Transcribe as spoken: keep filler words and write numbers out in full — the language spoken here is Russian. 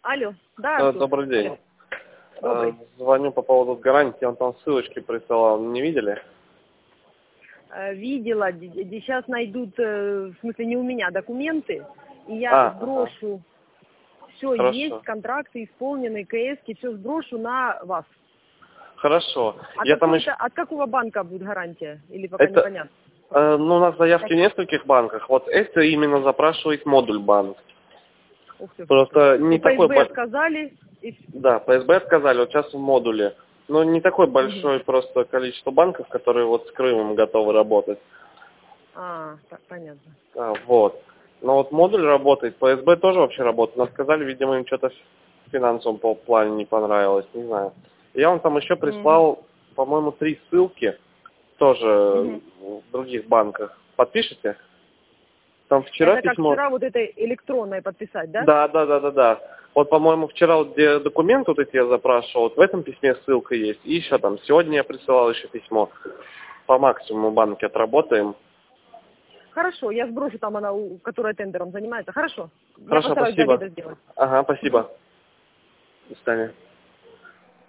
Алло, да, Э, Артур? Добрый день. Алло. Добрый. Э, Звоню по поводу гарантии, он там ссылочки присылал, не видели? Э, Видела, сейчас найдут, э, в смысле не у меня, документы, и я А, ага, сброшу, все есть, хорошо. контракты исполнены, КСки, все сброшу на вас. Хорошо. А Я там какой еще... это, от какого банка будет гарантия? Или пока Это, непонятно? э, ну, у нас заявки в нескольких банках. Вот это именно запрашивает модуль банк. Ух ты. Просто И не по такой... СБ бо- отказали, и... Да, по СБ отказали, вот сейчас в модуле. Но не такое Мгм. большое просто количество банков, которые вот с Крымом готовы работать. А, так, понятно. А, вот. Но вот модуль работает, по СБ тоже вообще работает. Но сказали, видимо, им что-то в финансовом пол- плане не понравилось, не знаю. Я вам там еще Мгм. прислал, по-моему, три ссылки, тоже Мгм. в других банках. Подпишите? Там вчера Это как письмо... вчера вот этой электронной подписать, да? Да, да, да, да, да. Вот, по-моему, вчера вот где документы вот эти я запрашивал, вот в этом письме ссылка есть. И еще там, сегодня я присылал еще письмо. По максимуму банки отработаем. Хорошо, я сброшу там она, у- которая тендером занимается. Хорошо. Я Хорошо, постараюсь до спасибо. обеда сделать. Ага, Мгм. спасибо. До свидания.